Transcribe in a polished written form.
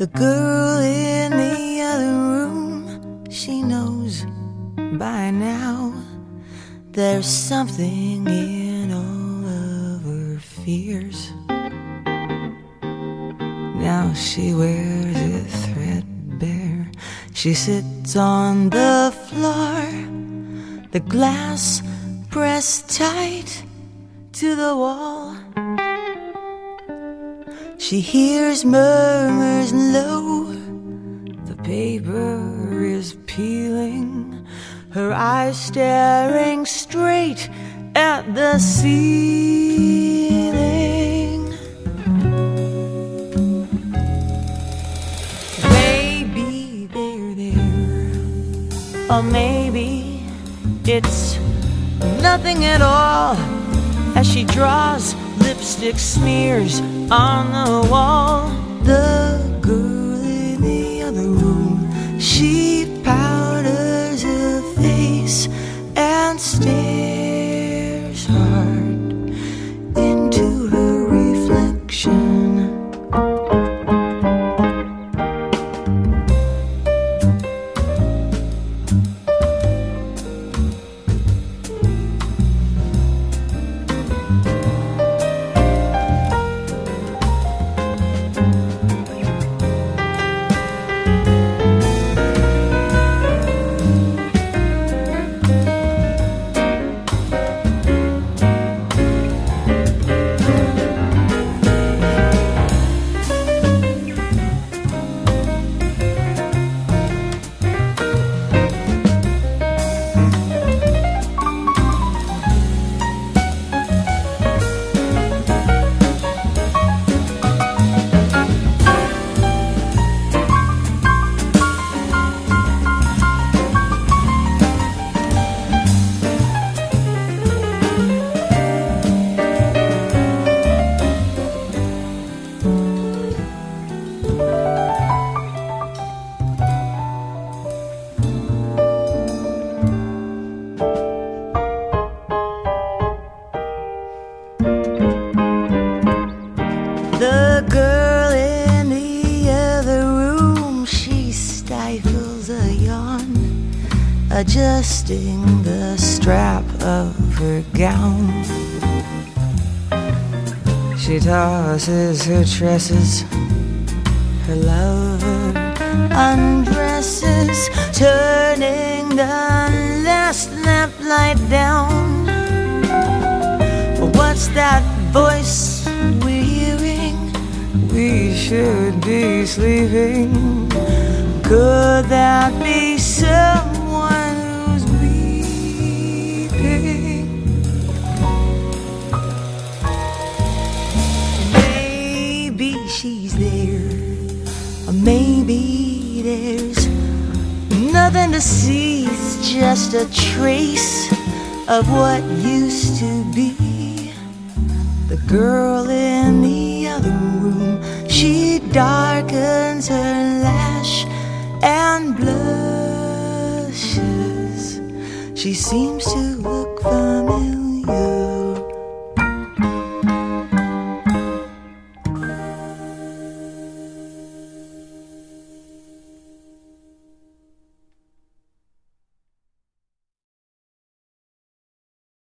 The girl in the other room, she knows by now there's something in all of her fears. Now she wears it threadbare. She sits on the floor, the glass pressed tight to the wall. She hears murmurs low, the paper is peeling, her eyes staring straight at the ceiling. Maybe they're there, or maybe it's nothing at all. As she draws lipstick smears on the wall, the girl in the other room, she powders her face and stares hard into her reflection. The girl in the other room, she stifles a yawn, adjusting the strap of her gown. She tosses her tresses, her lover undresses, turning the last lamplight down. What's that voice we're hearing? We should be sleeping. Could that be someone who's weeping? Maybe she's there, or maybe there's nothing to see. It's just a trace of what used to be. The girl in the other room, she darkens her lash and blushes. She seems to look